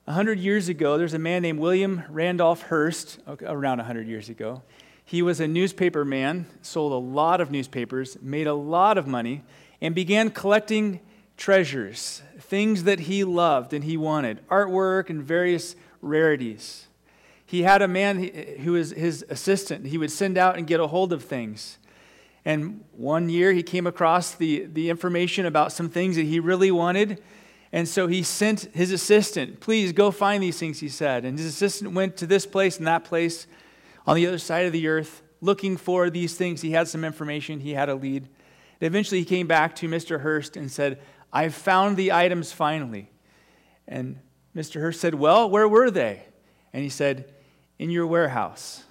100 years ago, there's a man named William Randolph Hearst, around 100 years ago. He was a newspaper man, sold a lot of newspapers, made a lot of money, and began collecting treasures, things that he loved and he wanted, artwork and various rarities. He had a man who was his assistant. He would send out and get a hold of things. And one year he came across the information about some things that he really wanted. And so he sent his assistant, please go find these things, he said. And his assistant went to this place and that place on the other side of the earth looking for these things. He had some information. He had a lead. And eventually he came back to Mr. Hearst and said, I've found the items finally. And Mr. Hearst said, well, where were they? And he said, in your warehouse.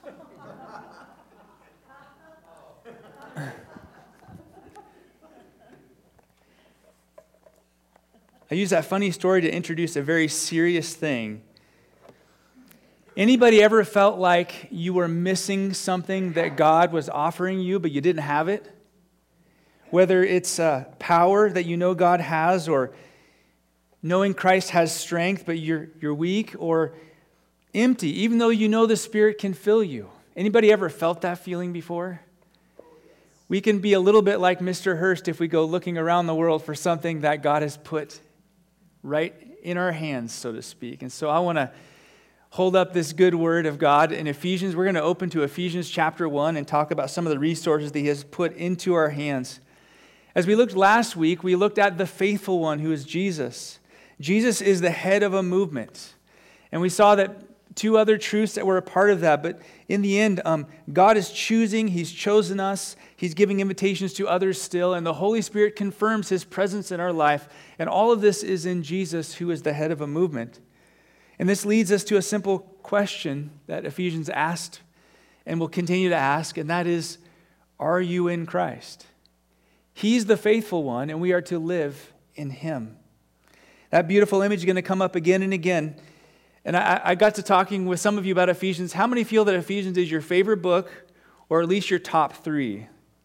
I use that funny story to introduce a very serious thing. Anybody ever felt like you were missing something that God was offering you, but you didn't have it? Whether it's power that you know God has, or knowing Christ has strength, but you're weak, or empty, even though you know the Spirit can fill you. Anybody ever felt that feeling before? We can be a little bit like Mr. Hearst if we go looking around the world for something that God has put right in our hands, so to speak. And so I want to hold up this good word of God in Ephesians. We're going to open to Ephesians chapter 1 and talk about some of the resources that He has put into our hands. As we looked last week, we looked at the faithful one who is Jesus. Jesus is the head of a movement. And we saw that two other truths that were a part of that. But in the end, God is choosing. He's chosen us. He's giving invitations to others still. And the Holy Spirit confirms His presence in our life. And all of this is in Jesus, who is the head of a movement. And this leads us to a simple question that Ephesians asked and will continue to ask. And that is, are you in Christ? He's the faithful one, and we are to live in Him. That beautiful image is going to come up again and again. And I got to talking with some of you about Ephesians. How many feel that Ephesians is your favorite book, or at least your top 3?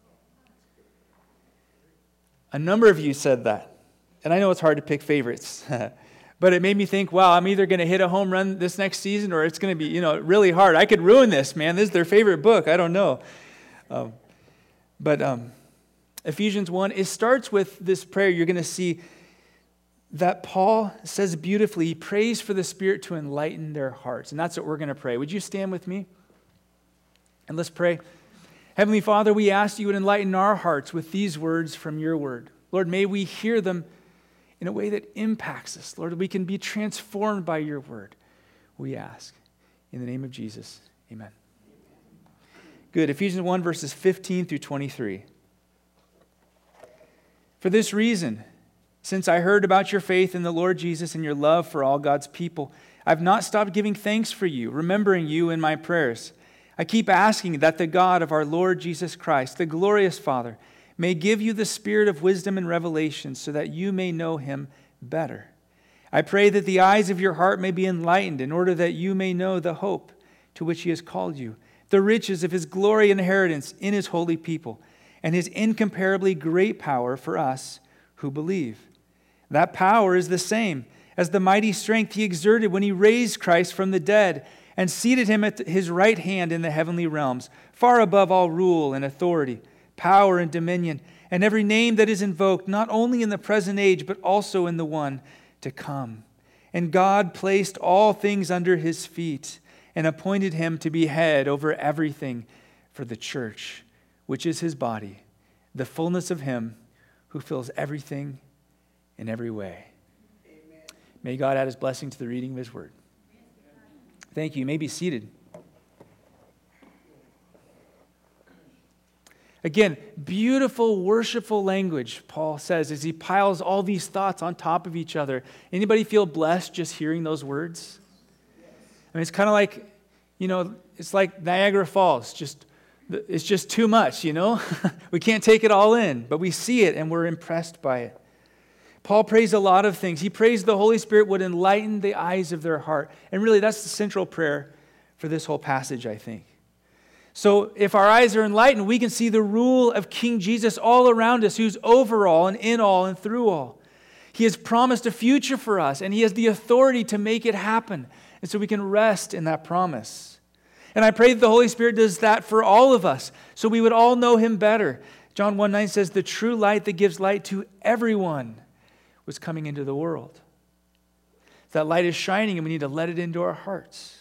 A number of you said that. And I know it's hard to pick favorites. But it made me think, wow, I'm either going to hit a home run this next season, or it's going to be, really hard. I could ruin this, man. This is their favorite book. I don't know. But Ephesians 1, it starts with this prayer. You're going to see that Paul says beautifully, he prays for the Spirit to enlighten their hearts. And that's what we're going to pray. Would you stand with me? And let's pray. Heavenly Father, we ask you to enlighten our hearts with these words from your word. Lord, may we hear them in a way that impacts us. Lord, we can be transformed by your word, we ask. In the name of Jesus, amen. Good. Ephesians 1, verses 15 through 23. For this reason, since I heard about your faith in the Lord Jesus and your love for all God's people, I've not stopped giving thanks for you, remembering you in my prayers. I keep asking that the God of our Lord Jesus Christ, the glorious Father, may give you the spirit of wisdom and revelation so that you may know him better. I pray that the eyes of your heart may be enlightened in order that you may know the hope to which he has called you, the riches of his glory and inheritance in his holy people, and his incomparably great power for us who believe. That power is the same as the mighty strength he exerted when he raised Christ from the dead and seated him at his right hand in the heavenly realms, far above all rule and authority, power and dominion, and every name that is invoked, not only in the present age, but also in the one to come. And God placed all things under his feet and appointed him to be head over everything for the church, which is his body, the fullness of him who fills everything in every way. Amen. May God add his blessing to the reading of his word. Thank you. You may be seated. Again, beautiful, worshipful language, Paul says, as he piles all these thoughts on top of each other. Anybody feel blessed just hearing those words? I mean, it's kind of like, it's like Niagara Falls. It's just too much, We can't take it all in, but we see it and we're impressed by it. Paul prays a lot of things. He prays the Holy Spirit would enlighten the eyes of their heart. And really, that's the central prayer for this whole passage, I think. So if our eyes are enlightened, we can see the rule of King Jesus all around us, who's over all and in all and through all. He has promised a future for us, and He has the authority to make it happen. And so we can rest in that promise. And I pray that the Holy Spirit does that for all of us, so we would all know Him better. John 1:9 says, the true light that gives light to everyone was coming into the world. That light is shining, and we need to let it into our hearts.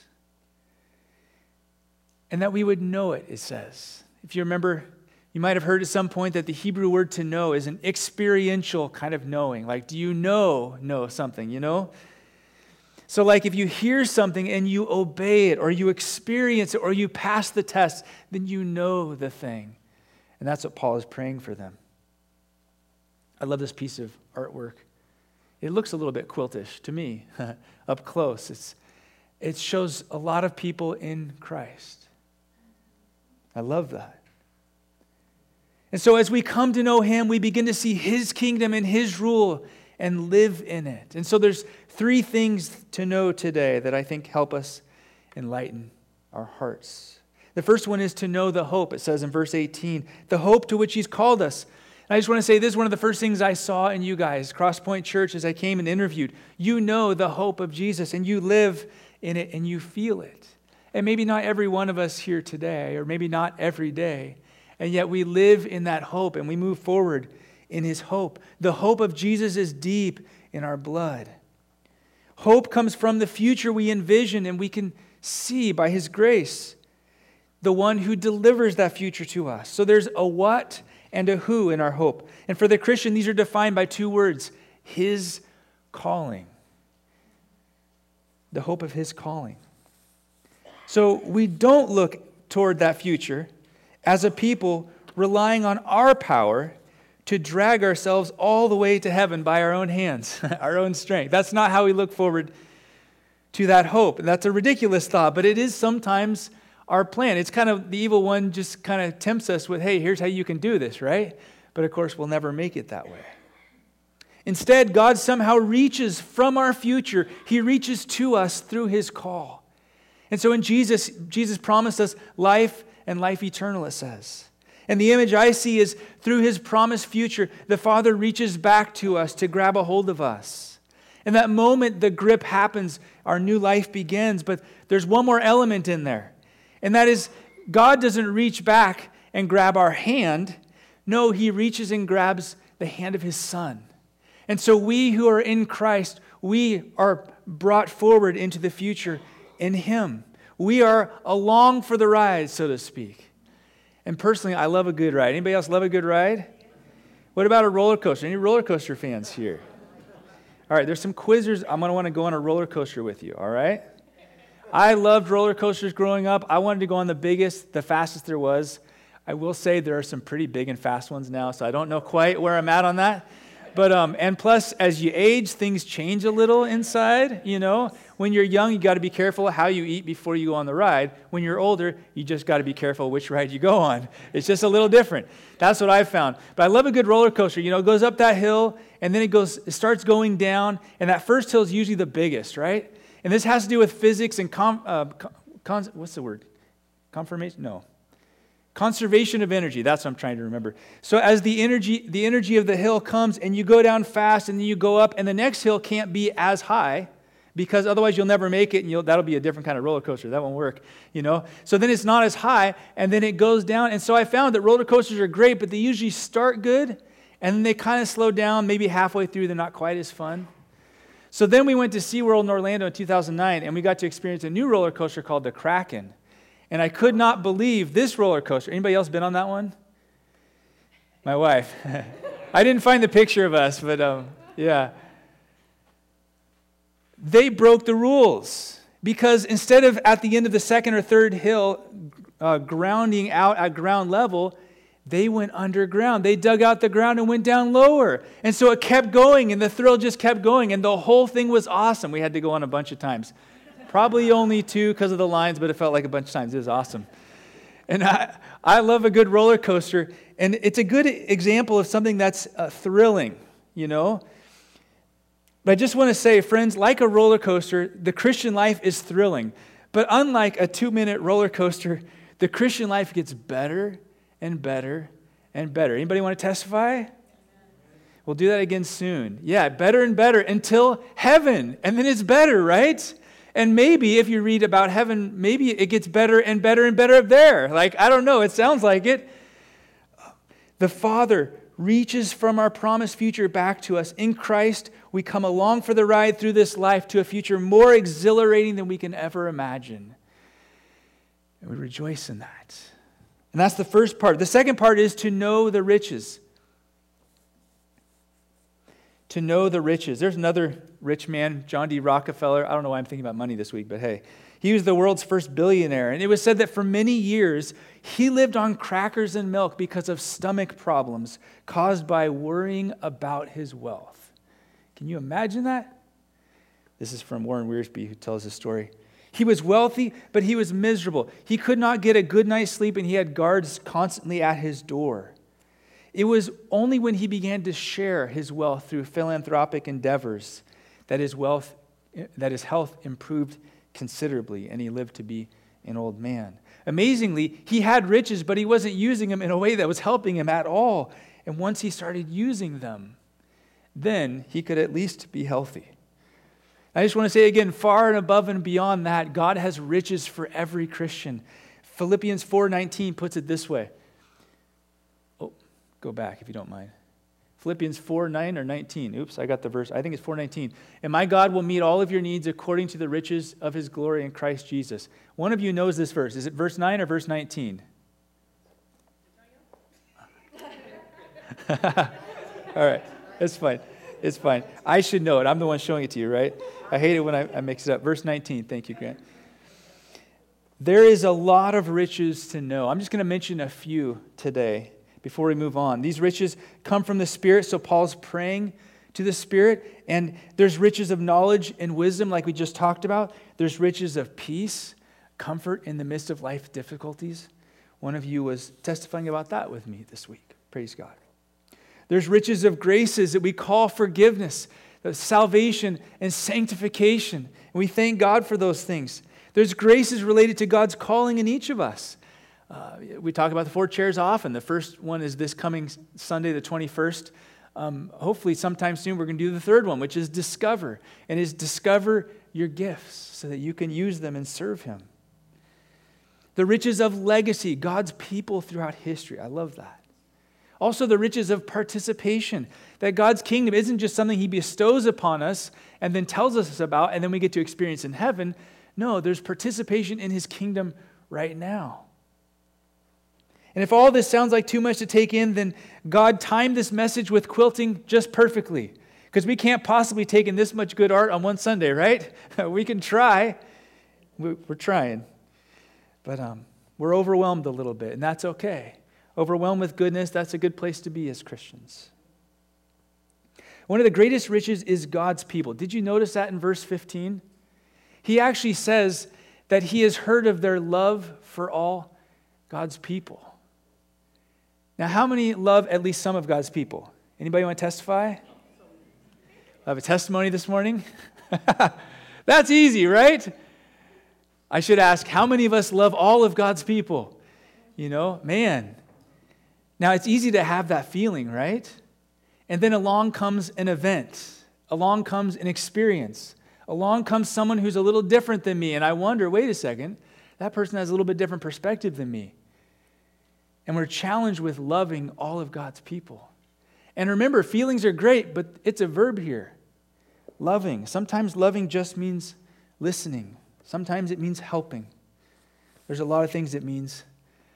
And that we would know it, it says. If you remember, you might have heard at some point that the Hebrew word to know is an experiential kind of knowing. Like, do you know something, you know? So like if you hear something and you obey it, or you experience it, or you pass the test, then you know the thing. And that's what Paul is praying for them. I love this piece of artwork. It looks a little bit quiltish to me, up close. It shows a lot of people in Christ. I love that. And so as we come to know Him, we begin to see His kingdom and His rule and live in it. And so there's 3 things to know today that I think help us enlighten our hearts. The first one is to know the hope. It says in verse 18, the hope to which He's called us. And I just want to say this is one of the first things I saw in you guys, Crosspoint Church, as I came and interviewed. You know the hope of Jesus, and you live in it, and you feel it. And maybe not every one of us here today, or maybe not every day, and yet we live in that hope, and we move forward in His hope. The hope of Jesus is deep in our blood. Hope comes from the future we envision, and we can see by His grace the one who delivers that future to us. So there's a what and a who in our hope. And for the Christian, these are defined by 2 words: His calling. The hope of His calling. So we don't look toward that future as a people relying on our power to drag ourselves all the way to heaven by our own hands, our own strength. That's not how we look forward to that hope. And that's a ridiculous thought, but it is sometimes our plan. It's kind of the evil one just kind of tempts us with, hey, here's how you can do this, right? But of course, we'll never make it that way. Instead, God somehow reaches from our future. He reaches to us through His call. And so in Jesus promised us life and life eternal, it says. And the image I see is through His promised future, the Father reaches back to us to grab a hold of us. And that moment the grip happens, our new life begins. But there's one more element in there. And that is, God doesn't reach back and grab our hand. No, He reaches and grabs the hand of His Son. And so we who are in Christ, we are brought forward into the future in Him. We are along for the ride, so to speak. And personally, I love a good ride. Anybody else love a good ride? What about a roller coaster? Any roller coaster fans here? All right, there's some quizzers. I'm going to want to go on a roller coaster with you, all right? I loved roller coasters growing up. I wanted to go on the biggest, the fastest there was. I will say there are some pretty big and fast ones now, so I don't know quite where I'm at on that. But and plus, as you age, things change a little inside, you know. When you're young, you got to be careful how you eat before you go on the ride. When you're older, you just got to be careful which ride you go on. It's just a little different. That's what I've found. But I love a good roller coaster. You know, it goes up that hill, and then it starts going down, and that first hill is usually the biggest, right? And this has to do with physics and what's the word? Confirmation? No. Conservation of energy. That's what I'm trying to remember. So as the energy of the hill comes, and you go down fast, and then you go up, and the next hill can't be as high, because otherwise you'll never make it, and that'll be a different kind of roller coaster. That won't work, you know. So then it's not as high, and then it goes down. And so I found that roller coasters are great, but they usually start good, and then they kind of slow down. Maybe halfway through, they're not quite as fun. So then we went to SeaWorld in Orlando in 2009, and we got to experience a new roller coaster called the Kraken. And I could not believe this roller coaster. Anybody else been on that one? My wife. I didn't find the picture of us, but yeah. They broke the rules, because instead of at the end of the second or third hill grounding out at ground level, they went underground. They dug out the ground and went down lower. And so it kept going, and the thrill just kept going, and the whole thing was awesome. We had to go on a bunch of times. Probably only 2 because of the lines, but it felt like a bunch of times. It was awesome. And I love a good roller coaster, and it's a good example of something that's thrilling, you know. But I just want to say, friends, like a roller coaster, the Christian life is thrilling. But unlike a 2-minute roller coaster, the Christian life gets better and better and better. Anybody want to testify? We'll do that again soon. Yeah, better and better until heaven. And then it's better, right? And maybe if you read about heaven, maybe it gets better and better and better up there. Like, I don't know, it sounds like it. The Father reaches from our promised future back to us. In Christ, we come along for the ride through this life to a future more exhilarating than we can ever imagine. And we rejoice in that. And that's the first part. The second part is to know the riches. To know the riches. There's another rich man, John D. Rockefeller. I don't know why I'm thinking about money this week, but hey. He was the world's first billionaire. And it was said that for many years, he lived on crackers and milk because of stomach problems caused by worrying about his wealth. Can you imagine that? This is from Warren Wiersbe, who tells this story. He was wealthy, but he was miserable. He could not get a good night's sleep, and he had guards constantly at his door. It was only when he began to share his wealth through philanthropic endeavors that his health improved considerably, and he lived to be an old man. Amazingly, he had riches, but he wasn't using them in a way that was helping him at all. And once he started using them, then he could at least be healthy. I just want to say again, far and above and beyond that, God has riches for every Christian. Philippians 4:19 puts it this way. Oh, go back if you don't mind. Philippians 4:9 or 19. Oops, I got the verse. I think it's 4:19. And my God will meet all of your needs according to the riches of his glory in Christ Jesus. One of you knows this verse. Is it verse 9 or verse 19? All right, it's fine. It's fine. I should know it. I'm the one showing it to you, right? I hate it when I mix it up. Verse 19. Thank you, Grant. There is a lot of riches to know. I'm just going to mention a few today before we move on. These riches come from the Spirit, so Paul's praying to the Spirit. And there's riches of knowledge and wisdom, like we just talked about. There's riches of peace, comfort in the midst of life difficulties. One of you was testifying about that with me this week. Praise God. There's riches of graces that we call forgiveness, salvation, and sanctification. And we thank God for those things. There's graces related to God's calling in each of us. We talk about the 4 chairs often. The first one is this coming Sunday, the 21st. Hopefully sometime soon we're going to do the third one, which is discover. And is discover your gifts so that you can use them and serve him. The riches of legacy, God's people throughout history. I love that. Also the riches of participation, that God's kingdom isn't just something he bestows upon us and then tells us about and then we get to experience in heaven. No, there's participation in his kingdom right now. And if all this sounds like too much to take in, then God timed this message with quilting just perfectly. Because we can't possibly take in this much good art on one Sunday, right? We can try. We're trying. But we're overwhelmed a little bit, and that's okay. Overwhelmed with goodness, that's a good place to be as Christians. One of the greatest riches is God's people. Did you notice that in verse 15? He actually says that he has heard of their love for all God's people. Now, how many love at least some of God's people? Anybody want to testify? I have a testimony this morning. That's easy, right? I should ask, how many of us love all of God's people? You know, man. Now, it's easy to have that feeling, right? And then along comes an event. Along comes an experience. Along comes someone who's a little different than me. And I wonder, wait a second, that person has a little bit different perspective than me. And we're challenged with loving all of God's people. And remember, feelings are great, but it's a verb here. Loving. Sometimes loving just means listening. Sometimes it means helping. There's a lot of things it means.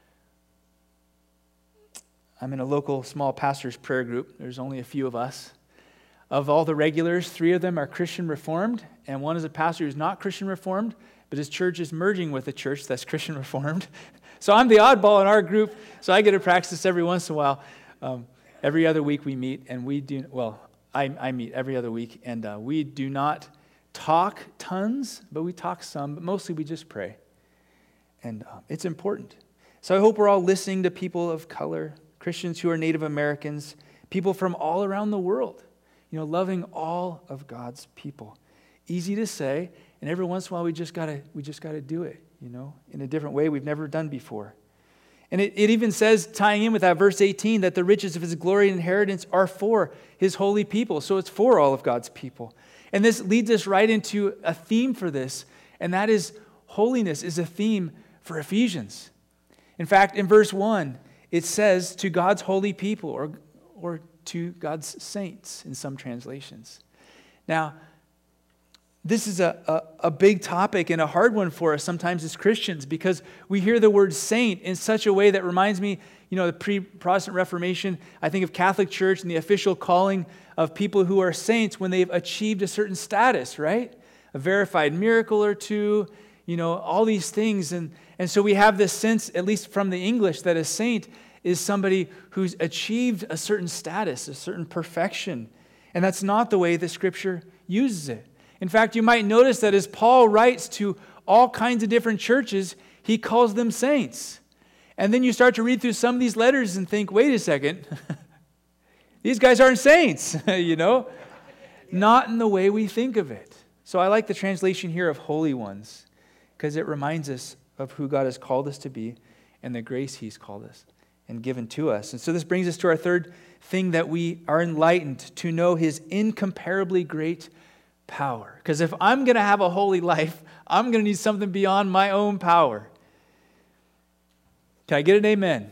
I'm in a local small pastor's prayer group. There's only a few of us. Of all the regulars, 3 of them are Christian Reformed, and one is a pastor who's not Christian Reformed, but his church is merging with a church that's Christian Reformed. So I'm the oddball in our group, so I get to practice every once in a while. Every other week we meet, and I meet every other week, and we do not talk tons, but we talk some, but mostly we just pray. And it's important. So I hope we're all listening to people of color, Christians who are Native Americans, people from all around the world, loving all of God's people. Easy to say, and every once in a while we just gotta do it, in a different way we've never done before. And it even says, tying in with that, verse 18, that the riches of his glory and inheritance are for his holy people. So it's for all of God's people. And this leads us right into a theme for this, and that is holiness is a theme for Ephesians. In fact, in verse 1, it says to God's holy people, or to God's saints in some translations. Now, this is a big topic and a hard one for us sometimes as Christians, because we hear the word saint in such a way that reminds me, the pre-Protestant Reformation. I think of Catholic Church and the official calling of people who are saints when they've achieved a certain status, right? A verified miracle or two, all these things. And so we have this sense, at least from the English, that a saint is somebody who's achieved a certain status, a certain perfection. And that's not the way the Scripture uses it. In fact, you might notice that as Paul writes to all kinds of different churches, he calls them saints. And then you start to read through some of these letters and think, wait a second, these guys aren't saints, Not in the way we think of it. So I like the translation here of holy ones, because it reminds us of who God has called us to be and the grace he's called us and given to us. And so this brings us to our third thing, that we are enlightened to know his incomparably great power. Because if I'm going to have a holy life, I'm going to need something beyond my own power. Can I get an amen?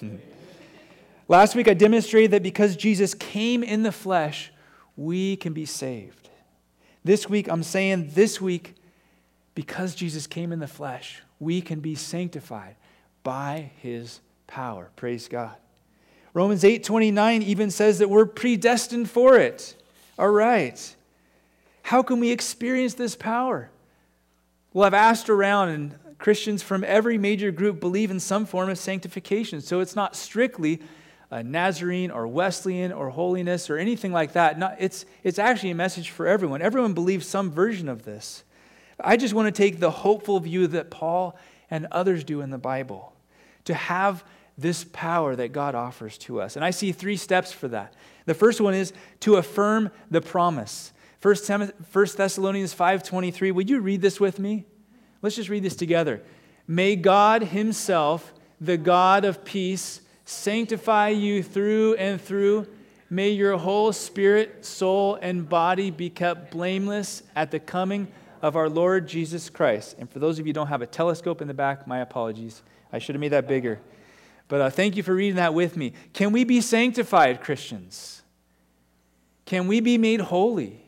Last week I demonstrated that because Jesus came in the flesh, we can be saved. This week I'm saying because Jesus came in the flesh, we can be sanctified by his power. Praise God. Romans 8:29 even says that we're predestined for it. All right. How can we experience this power? Well, I've asked around, and Christians from every major group believe in some form of sanctification. So it's not strictly a Nazarene or Wesleyan or holiness or anything like that. No, it's actually a message for everyone. Everyone believes some version of this. I just want to take the hopeful view that Paul and others do in the Bible, to have this power that God offers to us. And I see 3 steps for that. The first one is to affirm the promise. 1 Thessalonians 5:23. Would you read this with me? Let's just read this together. May God himself, the God of peace, sanctify you through and through. May your whole spirit, soul, and body be kept blameless at the coming of our Lord Jesus Christ. And for those of you who don't have a telescope in the back, my apologies. I should have made that bigger. But thank you for reading that with me. Can we be sanctified, Christians? Can we be made holy?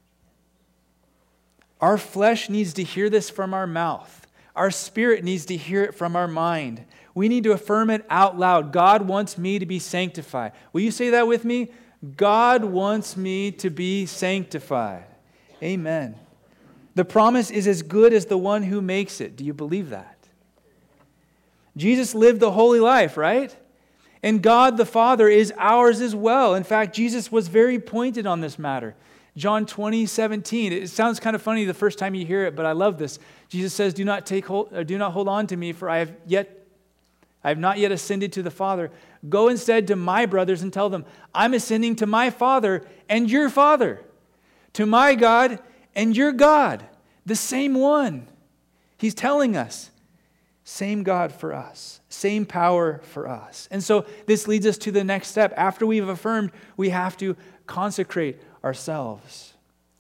Our flesh needs to hear this from our mouth. Our spirit needs to hear it from our mind. We need to affirm it out loud. God wants me to be sanctified. Will you say that with me? God wants me to be sanctified. Amen. The promise is as good as the one who makes it. Do you believe that? Jesus lived the holy life, right? And God the Father is ours as well. In fact, Jesus was very pointed on this matter. John 20:17. It sounds kind of funny the first time you hear it, but I love this. Jesus says, do not hold on to me, for I have not yet ascended to the Father. Go instead to my brothers and tell them, I'm ascending to my Father and your Father, to my God and your God, the same one. He's telling us, same God for us, same power for us. And so this leads us to the next step. After we've affirmed, we have to consecrate ourselves.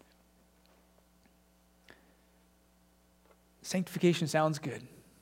Sanctification sounds good.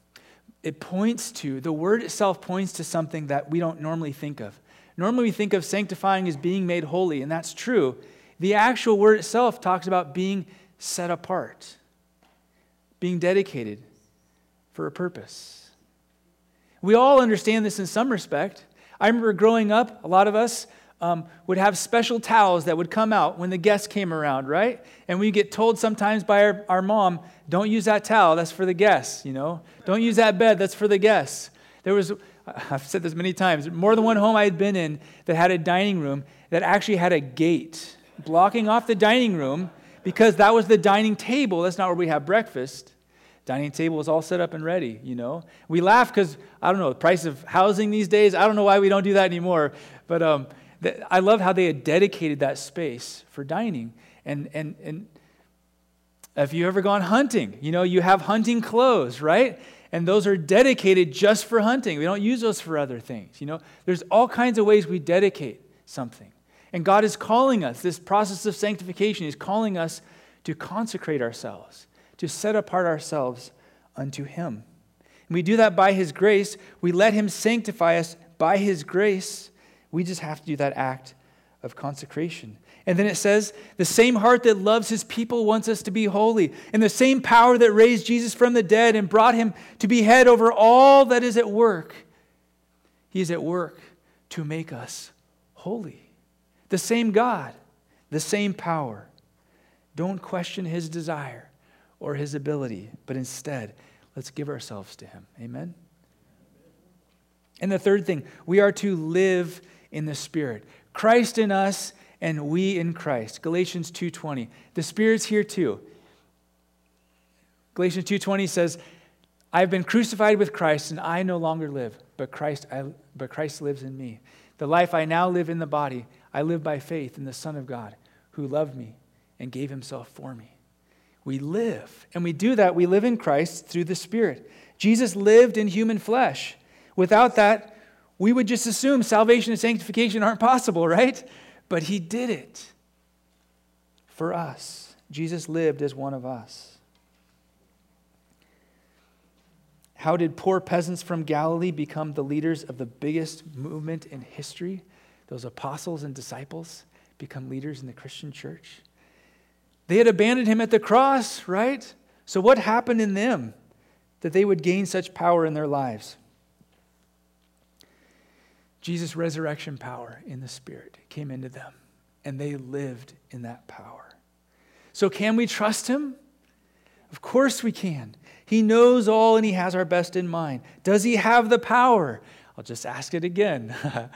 The word itself points to something that we don't normally think of. Normally we think of sanctifying as being made holy, and that's true. The actual word itself talks about being set apart, being dedicated for a purpose. We all understand this in some respect. I remember growing up, a lot of us would have special towels that would come out when the guests came around, right? And we get told sometimes by our mom, don't use that towel, that's for the guests, Don't use that bed, that's for the guests. I've said this many times, more than one home I had been in that had a dining room that actually had a gate blocking off the dining room because that was the dining table. That's not where we have breakfast. Dining table was all set up and ready, We laugh because, I don't know, the price of housing these days, I don't know why we don't do that anymore, but I love how they had dedicated that space for dining. And if you've ever gone hunting, you have hunting clothes, right? And those are dedicated just for hunting. We don't use those for other things. There's all kinds of ways we dedicate something. And God is calling us, this process of sanctification is calling us to consecrate ourselves, to set apart ourselves unto Him. And we do that by His grace. We let Him sanctify us by His grace. We just have to do that act of consecration. And then it says, the same heart that loves His people wants us to be holy. And the same power that raised Jesus from the dead and brought Him to be head over all that is at work, He is at work to make us holy. The same God, the same power. Don't question His desire or His ability, but instead, let's give ourselves to Him. Amen? And the third thing, we are to live in the Spirit. Christ in us and we in Christ. Galatians 2:20. The Spirit's here too. Galatians 2:20 says, I have been crucified with Christ, and I no longer live, but Christ lives in me. The life I now live in the body, I live by faith in the Son of God, who loved me and gave Himself for me. We live, and we do that. We live in Christ through the Spirit. Jesus lived in human flesh. Without that, we would just assume salvation and sanctification aren't possible, right? But He did it for us. Jesus lived as one of us. How did poor peasants from Galilee become the leaders of the biggest movement in history? Those apostles and disciples become leaders in the Christian church. They had abandoned Him at the cross, right? So what happened in them that they would gain such power in their lives? Jesus' resurrection power in the Spirit came into them, and they lived in that power. So can we trust Him? Of course we can. He knows all, and He has our best in mind. Does He have the power? I'll just ask it again.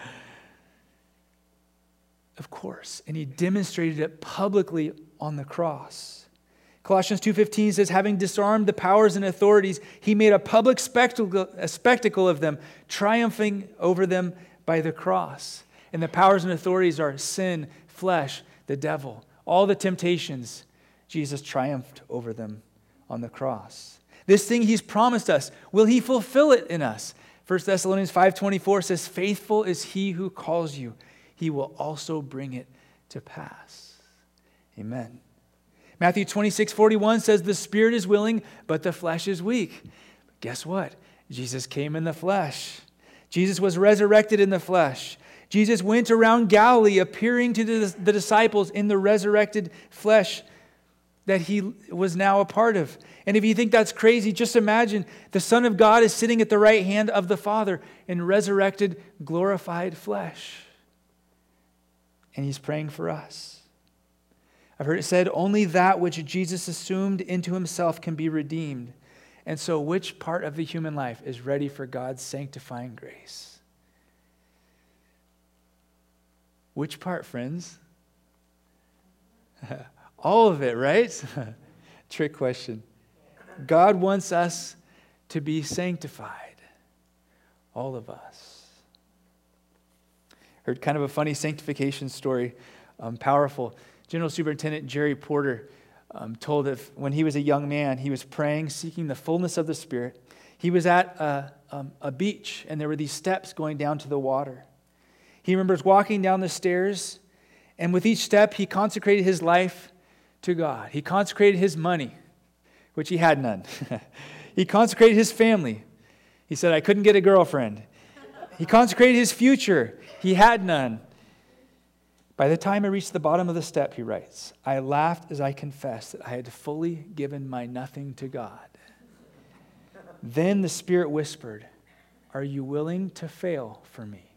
Of course. And He demonstrated it publicly on the cross. Colossians 2:15 says, having disarmed the powers and authorities, He made a public spectacle of them, triumphing over them by the cross. And the powers and authorities are sin, flesh, the devil. All the temptations, Jesus triumphed over them on the cross. This thing He's promised us, will He fulfill it in us? 1 Thessalonians 5:24 says, faithful is He who calls you. He will also bring it to pass. Amen. Matthew 26:41 says, the spirit is willing, but the flesh is weak. But guess what? Jesus came in the flesh. Jesus was resurrected in the flesh. Jesus went around Galilee appearing to the disciples in the resurrected flesh that He was now a part of. And if you think that's crazy, just imagine the Son of God is sitting at the right hand of the Father in resurrected, glorified flesh. And He's praying for us. I've heard it said, only that which Jesus assumed into Himself can be redeemed. And so which part of the human life is ready for God's sanctifying grace? Which part, friends? All of it, right? Trick question. God wants us to be sanctified. All of us. Heard kind of a funny sanctification story, powerful. General Superintendent Jerry Porter told that when he was a young man, he was praying, seeking the fullness of the Spirit. He was at a beach, and there were these steps going down to the water. He remembers walking down the stairs, and with each step, he consecrated his life to God. He consecrated his money, which he had none. He consecrated his family. He said, I couldn't get a girlfriend. He consecrated his future. He had none. By the time I reached the bottom of the step, he writes, I laughed as I confessed that I had fully given my nothing to God. Then the Spirit whispered, are you willing to fail for me?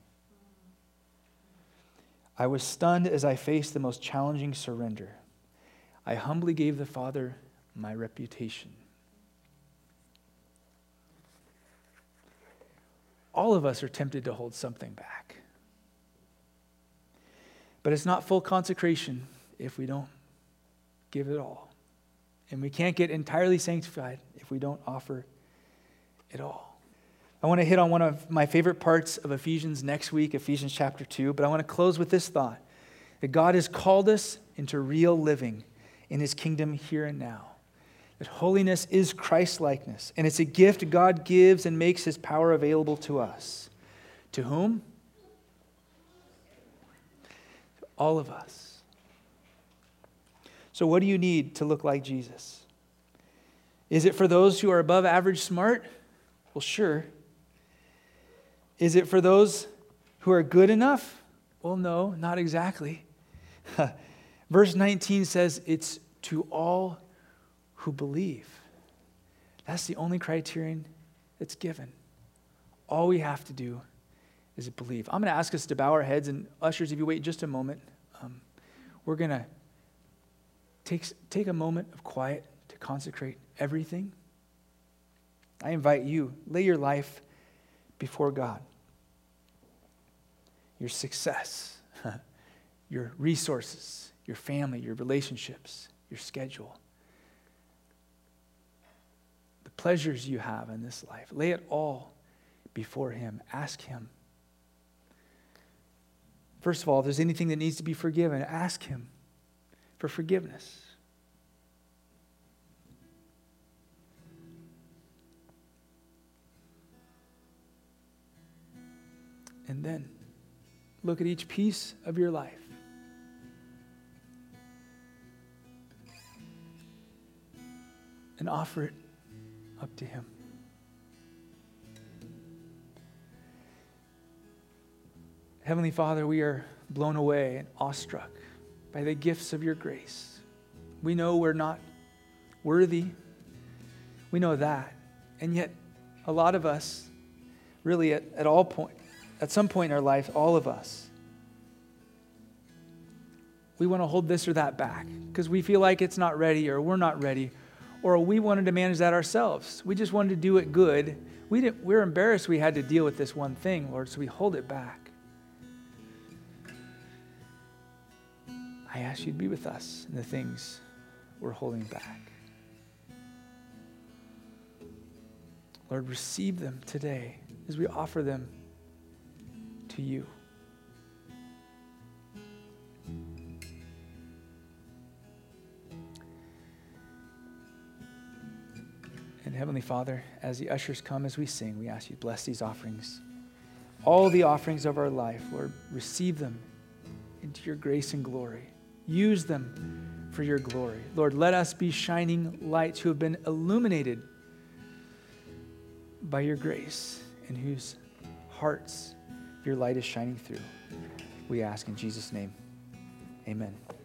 I was stunned as I faced the most challenging surrender. I humbly gave the Father my reputation. All of us are tempted to hold something back. But it's not full consecration if we don't give it all. And we can't get entirely sanctified if we don't offer it all. I want to hit on one of my favorite parts of Ephesians next week, Ephesians chapter 2, but I want to close with this thought, that God has called us into real living in His kingdom here and now. That holiness is Christ-likeness, and it's a gift God gives and makes his power available to us. To whom? To all of us. So what do you need to look like Jesus? Is it for those who are above average smart? Well, sure. Is it for those who are good enough? Well, no, not exactly. Verse 19 says it's to all who believe. That's the only criterion that's given. All we have to do is believe. I'm going to ask us to bow our heads, and ushers, if you wait just a moment, we're going to take a moment of quiet to consecrate everything. I invite you, lay your life before God. Your success, your resources, your family, your relationships, your schedule, the pleasures you have in this life. Lay it all before him. Ask him. First of all, if there's anything that needs to be forgiven, ask him for forgiveness. And then look at each piece of your life. And offer it up to him. Heavenly Father, we are blown away and awestruck by the gifts of your grace. We know we're not worthy. We know that. And yet, a lot of us, really at some point in our life, all of us, we want to hold this or that back because we feel like it's not ready, or we're not ready, or we wanted to manage that ourselves. We just wanted to do it good. We're embarrassed we had to deal with this one thing, Lord, so we hold it back. I ask you to be with us in the things we're holding back. Lord, receive them today as we offer them to you. And Heavenly Father, as the ushers come, as we sing, we ask you to bless these offerings. All the offerings of our life, Lord, receive them into your grace and glory. Use them for your glory. Lord, let us be shining lights who have been illuminated by your grace and whose hearts your light is shining through. We ask in Jesus' name, amen.